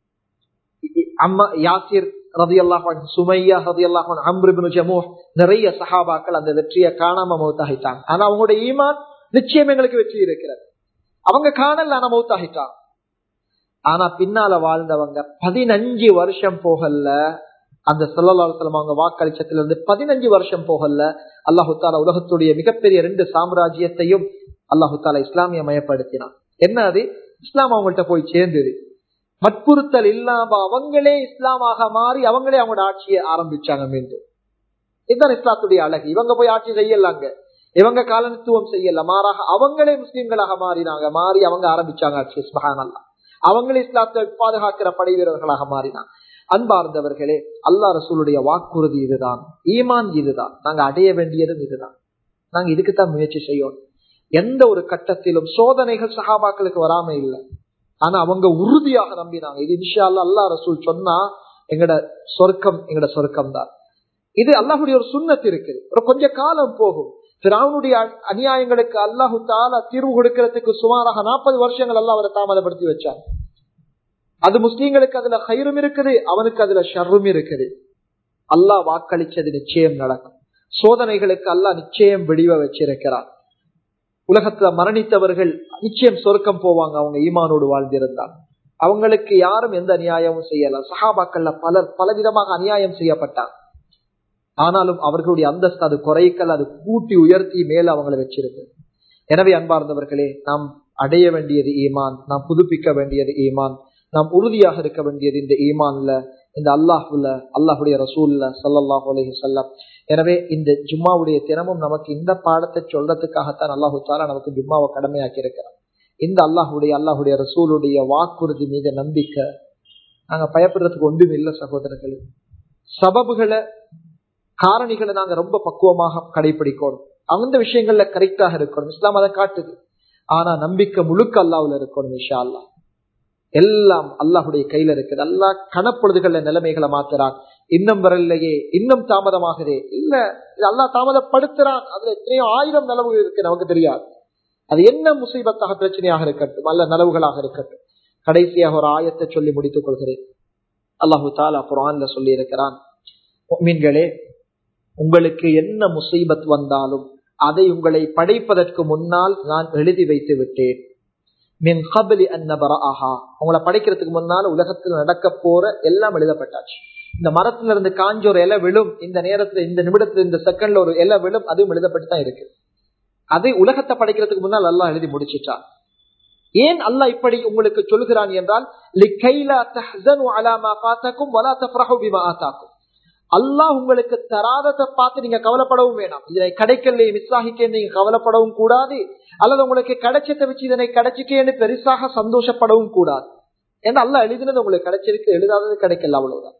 யாசிர் ரலியல்லாஹு அன்ஹு, சுமையா ரலியல்லாஹு அன்ஹு, அம்ர் இப்னு ஜமூஹ், நிறைய சஹாபாக்கள் அந்த வெற்றியை காணாம மௌத்தாகிட்டாங்க. ஆனா அவங்களுடைய ஈமான் நிச்சயம் எங்களுக்கு வெற்றி இருக்கிறது. அவங்க காணல, ஆனா மௌத்தாகிட்டாங்க. ஆனா பின்னால வாழ்ந்தவங்க 15 வருஷம் போகல, அந்த ஸல்லல்லாஹு அலைஹி வஸல்லம் அவங்க வாக்களிச்சத்துல இருந்து 15 வருஷம் போகல, அல்லாஹு தஆலா உலகத்துடைய மிகப்பெரிய 2 சாம்ராஜ்யத்தையும் அல்லாஹு தஆலா இஸ்லாமிய மயப்படுத்தினான். என்ன அது? இஸ்லாம் அவங்கள்ட்ட போய் சேர்ந்தது. வற்புறுத்தல் இல்லாம அவங்களே இஸ்லாமாக மாறி அவங்களே அவங்களோட ஆட்சியை ஆரம்பிச்சாங்க மீண்டும். இதுதான் இஸ்லாத்துடைய அழகு. இவங்க போய் ஆட்சி செய்யலாங்க, இவங்க காலனித்துவம் செய்யல, மாறாக அவங்களே முஸ்லிம்களாக மாறி அவங்க ஆரம்பிச்சாங்க ஆட்சி. சுப்ஹானல்லாஹ். அவங்களே இஸ்லாத்தை பாதுகாக்கிற படை வீரர்களாக மாறினாங்க. அன்பார்ந்தவர்களே, அல்லாஹ் ரசூலுடைய வாக்குறுதி இதுதான், ஈமான் இதுதான், நாங்க அடைய வேண்டியதும் இதுதான். நாங்க இதுக்குத்தான் முயற்சி செய்யணும். எந்த ஒரு கட்டத்திலும் சோதனைகள் சஹாபாக்களுக்கு வராம இல்லை. ஆனா அவங்க உறுதியாக நம்பினாங்க, இது இன்ஷா அல்லாஹ் அல்லாஹ் ரசூல் சொன்னா எங்கட சொர்க்கம் தான். இது அல்லாஹுடைய ஒரு சுன்னத் இருக்குது. ஒரு கொஞ்ச காலம் போகும். ஃபிரௌனுடைய அநியாயங்களுக்கு அல்லாஹு தஆலா தீர்வு கொடுக்கிறதுக்கு சுமாராக 40 வருஷங்கள் அல்லாஹ் அவரை தாமதப்படுத்தி வச்சார். அது முஸ்லீம்களுக்கு அதுல ஹைரும் இருக்குது, அவனுக்கு அதுல ஷர்ரும் இருக்குது. அல்லாஹ் வாக்களிச்சது நிச்சயம் நடக்கும். சோதனைகளுக்கு அல்லாஹ் நிச்சயம் விடிவ வச்சிருக்கிறார். உலகத்துல மரணித்தவர்கள் நிச்சயம் சொர்க்கம் போவாங்க, அவங்க ஈமானோடு வாழ்ந்திருந்தாங்க. அவங்களுக்கு யாரும் எந்த அநியாயமும் செய்யல. சஹாபாக்கள்ல பலவிதமாக அநியாயம் செய்யப்பட்டாங்க. ஆனாலும் அவர்களுடைய அந்தஸ்து அது குறைக்கல், அது கூட்டி உயர்த்தி மேல அவங்களை வச்சிருக்கு. எனவே அன்பார்ந்தவர்களே, நாம் அடைய வேண்டியது ஈமான், நாம் புதுப்பிக்க வேண்டியது ஈமான், நாம் உறுதியாக இருக்க வேண்டியது இந்த ஈமான்ல, இந்த அல்லாஹுடைய ரசூல்ல ஸல்லல்லாஹு அலைஹி வஸல்லம். எனவே இந்த ஜும்மாவுடைய தினமும் நமக்கு இந்த பாடத்தை சொல்றதுக்காகத்தான் அல்லாஹு தஆலா நமக்கு ஜும்மாவை கடமையாக்கி இருக்கிறார். இந்த அல்லாஹுடைய ரசூலுடைய வாக்குறுதி மீது நம்பிக்கை, நாங்க பயப்படுறதுக்கு ஒன்றும் இல்லை சகோதரர்களே. சபபுகளை காரணிகளை நாங்க ரொம்ப பக்குவமாக கடைபிடிக்கணும். அந்த விஷயங்கள்ல கரெக்டாக இருக்கணும். இஸ்லாம் அதை காட்டுது. ஆனா நம்பிக்கை முழுக்க அல்லாஹ்வுல இருக்கணும் இன்ஷா அல்லாஹ். எல்லாம் அல்லாஹுடைய கையில இருக்குது. அல்லாஹ் கணப்பொழுதுகள்ல நிலைமைகளை மாத்துறான். இன்னும் வரலையே, இன்னும் தாமதமாகுதே, இல்ல இது அல்லாஹ் தாமதப்படுத்துறான். அதுல எத்தனையோ 1000 நலவுகள் இருக்கு, நமக்கு தெரியாது. அது என்ன முசீபத்தாக பிரச்சனையாக இருக்கட்டும், அல்ல நலவுகளாக இருக்கட்டும். கடைசியாக ஒரு ஆயத்தை சொல்லி முடித்துக் கொள்கிறேன். அல்லாஹு தஆலா குர்ஆன்ல சொல்லி இருக்கிறான், முஃமின்களே, உங்களுக்கு என்ன முசீபத் வந்தாலும் அதை உங்களை படைப்பதற்கு முன்னால் நான் எழுதி வைத்து விட்டேன். மின் கப்லி அன் நபரஅஹா, உங்களை படைக்கிறதுக்கு முன்னால் உலகத்தில் நடக்க போற எல்லாம் எழுதப்பட்டாச்சு. இந்த மரத்துல இருந்து காஞ்ச ஒரு இலை விழும், இந்த நேரத்துல, இந்த நிமிடத்துல, இந்த செகண்ட்ல ஒரு இலை விழும், அதுவும் எழுதப்பட்டு தான் இருக்கு. அது உலகத்தை படைக்கிறதுக்கு முன்னால் அல்லாஹ் எழுதி முடிச்சுட்டான். ஏன் அல்லாஹ் இப்படி உங்களுக்கு சொல்கிறான் என்றால், லிகைலா தஹ்ஸனு அலா மா ஃபாதகும் வலா தஃப்ரஹு பிமா ஆதாகும். அல்லாஹ் உங்களுக்கு தராததை பார்த்து நீங்க கவலைப்படவும் வேணாம். இதனை கிடைக்கலையே, மிஸ் ஆகிக்கே நீங்க கவலைப்படவும் கூடாது. அல்லது உங்களுக்கு கிடைச்சதை வச்சு இதனை கிடைச்சிக்கேன்னு பெருசாக சந்தோஷப்படவும் கூடாது. ஏன்னா அல்லாஹ் எழுதினது உங்களுக்கு கிடைச்சிருக்கு, எழுதாதது கிடைக்கல, அவ்வளவுதான்.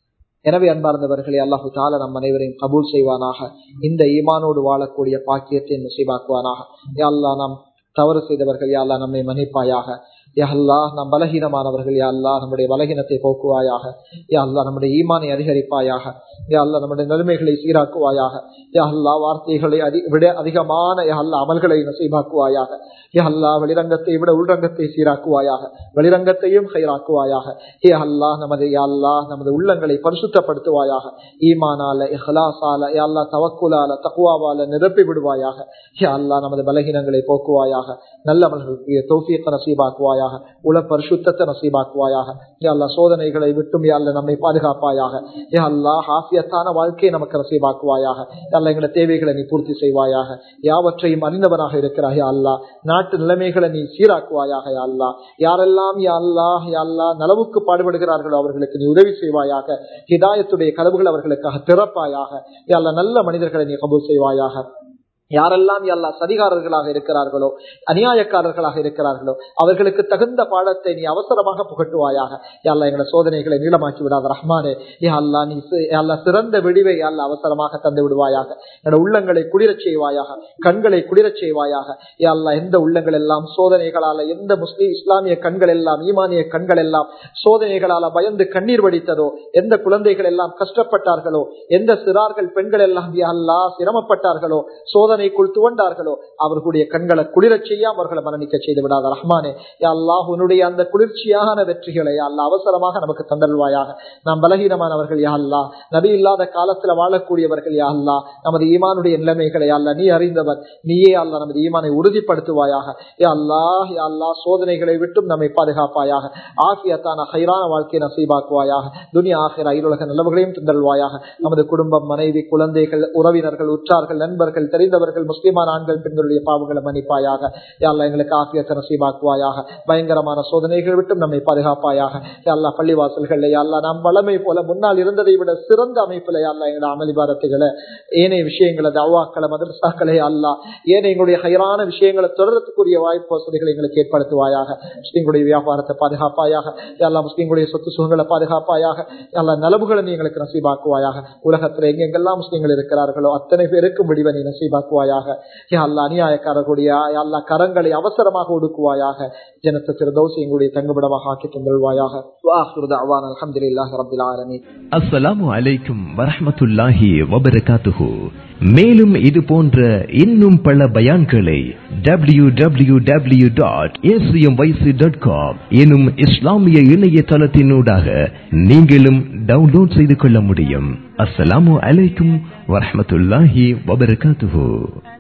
எனவே அன்பார்ந்தவர்களே, அல்லாஹு தஆலா நம் அனைவரையும் கபூல் செய்வானாக. இந்த ஈமானோடு வாழக்கூடிய பாக்கியத்தை நசீபாக்குவானாக. யா அல்லாஹ், நாம் தவறு செய்தவர்கள் யா அல்லாஹ் நம்மை மன்னிப்பாயாக. யா அல்லாஹ், நாம் பலகீனமானவர்கள் யா அல்லாஹ் நம்முடைய பலகீனத்தை போக்குவாயாக. யா அல்லாஹ், நம்முடைய ஈமானை அதிகரிப்பாயாக. யா அல்லாஹ், நம்முடைய நிலைமைகளை சீராக்குவாயாக. யா அல்லாஹ், வார்த்தைகளை விட அதிகமான யா அல்லாஹ் அமல்களை நசீபாக்குவாயாக. யா அல்லாஹ், வெளிரங்கத்தை விட உள்ரங்கத்தை சீராக்குவாயாக, வெளிரங்கத்தையும் கைராக்குவாயாக. யா அல்லாஹ், நமது உள்ளங்களை பரிசுத்தப்படுத்துவாயாக. ஈமானால, இஹ்லாஸால, யா அல்லாஹ், தவக்குலால, தக்வாவால நிரப்பி விடுவாயாக. யா அல்லாஹ், நமது பலகீனங்களை போக்குவாயாக, நல்ல அமல்களுக்கு தௌஃபீக் நசீபாக்குவாயாக, உல பரிசுத்தத்தை நசீபாக்குவாயாக. யா அல்லாஹ், சோதனைகளை விட்டும் யா அல்லாஹ் நம்மை பாதுகாப்பாயாக. யா அல்லாஹ், ஆஃபியத்தான வாழ்க்கையை நமக்கு நசீபாக்குவாயாக. யா அல்லாஹ், எங்களுடைய தேவைகளை நீ பூர்த்தி செய்வாயாக. யாவற்றையும் அறிந்தவனாக இருக்கிறாய் யா அல்லாஹ். நாட்டு நிலைமைகளை நீ சீராக்குவாயாக யா அல்லாஹ். யாரெல்லாம் யா அல்லாஹ் நலவுக்கு பாடுபடுகிறார்களோ அவர்களுக்கு நீ உதவி செய்வாயாக. ஹிதாயத்துடைய கதவுகள் அவர்களுக்காக திறப்பாயாக. யா அல்லாஹ், நல்ல மனிதர்களை நீ கபூல் செய்வாயாக. யாரெல்லாம் யா அல்லாஹ் சதிகாரர்களாக இருக்கிறார்களோ, அநியாயக்காரர்களாக இருக்கிறார்களோ, அவர்களுக்கு தகுந்த பாடத்தை நீ அவசரமாக புகட்டுவாயாக. யா அல்லாஹ், எங்களை சோதனைகளை நீளமாக்கி விடாத ரஹ்மானே. யா அல்லாஹ், நீ யா அல்லாஹ் சிறந்த விடிவை யா அல்லாஹ் அவசரமாக தந்து விடுவாயாக. எங்களோட உள்ளங்களை குளிரச் செய்வாயாக, கண்களை குளிரச் செய்வாயாக. யா அல்லாஹ், எந்த உள்ளங்கள் எல்லாம் சோதனைகளால, எந்த முஸ்லிம் இஸ்லாமிய கண்கள் எல்லாம், ஈமானிய கண்கள் எல்லாம் சோதனைகளால பயந்து கண்ணீர் வடித்ததோ, எந்த குழந்தைகள் எல்லாம் கஷ்டப்பட்டார்களோ, எந்த சிறார்கள் பெண்கள் எல்லாம் யா அல்லாஹ் சிரமப்பட்டார்களோ, சோதனைக்குள் துவண்டார்களோ, அவர்களுடைய கண்களை குளிரச் செய்ய அவர்களை மரணிக்க செய்து விடாத ரஹ்மானே. யா அல்லாஹ், உன்னுடைய அந்த குளிர்ச்சியான வெற்றிகளை யா அல்லாஹ் அவசரமாக நமக்கு தந்தல்வாயாக. நாம் பலகீனமானவர்கள் யா அல்லாஹ், நபி இல்லாத காலத்துல வாழக்கூடியவர்கள் யா அல்லாஹ். நமது ஈமானுடைய நிலைமைகளை யா அல்லாஹ் நீ அறிந்தவர், நீயே யா அல்லாஹ் நமது ஈமானை உறுதிப்படுத்துவாயாக. யா அல்லாஹ், சோதனைகளை விட்டும் நம்மை பாதுகாப்பாயாக. ஆஃபியத்தான ஹைரான வாழ்க்கையை நசீபாக்குவாயாக. துனியா ஆகிற ஐயுலக நிலவுகளையும் தந்தல்வாயாக. நமது குடும்பம், மனைவி, குழந்தைகள், உறவினர்கள், உற்றார்கள், நண்பர்கள், தெரிந்தவர்கள், முஸ்லிமான ஆண்கள் பெண்களுடைய பாவங்களை மன்னிப்பாயாக. யா அல்லாஹ், எங்களுக்கு ஆஃபியத்தை நசீபாக்குவாயாக. பயங்கரமான சோதனைகள் விட்டும் நம்மை பாதுகாப்பாயாக. யா அல்லாஹ், பள்ளிவாசல்கள் யா அல்லாஹ் நாம் வளமை போல முன்னால் இருந்ததை விட சிறந்த அமைப்புல யா அல்லாஹ் எங்களுடைய அமளிபாரத்துகளை, ஏனைய விஷயங்களை, தவாக்களை, மதரசாக்களை யா அல்லாஹ், ஏனைய எங்களுடைய ஹைரான விஷயங்களை தொடர்றதுக்குரிய வாய்ப்பு வசதிகளை எங்களுக்கு ஏற்படுத்துவாயாக. முஸ்லிம்களுடைய வியாபாரத்தை பாதுகாப்பாயாக. யா அல்லாஹ், முஸ்லிம்களுடைய சொத்து சுகங்களை பாதுகாப்பாயாக. யா அல்லாஹ், நலவுகளை நீ எங்களுக்கு நசீபாக்குவாயாக. உலகத்துல எங்கெங்கெல்லாம் முஸ்லிம்கள் இருக்கிறார்களோ அத்தனை பேருக்கும் விடிவை நீ நசீபாக்குவாயாக. யா அல்லாஹ், அநியாயக்காரர்களுடைய யா அல்லாஹ் கரங்களை அவசரமாக ஒடுக்குவாயாக. ஜன்னத்துல் ஃபிர்தௌஸ் எங்களுடைய தங்குமிடமாக ஆக்கி தந்தல்வாயாக. வஆகிரு தஅவானா அல்ஹம்துலில்லாஹி ரப்பில் ஆலமீன். அஸ்ஸலாமு அலைக்கும் வரஹ்மத்துல்லாஹி வபரகாத்துஹு. மேலும் இது போன்ற இன்னும் பல பயான்களை www.acmyc.com எனும் இஸ்லாமிய இணையதளத்தினூடாக நீங்களும் டவுன்லோட் செய்து கொள்ள முடியும். அஸ்ஸலாமு அலைக்கும் வரஹ்மத்துல்லாஹி வபரகாத்துஹு.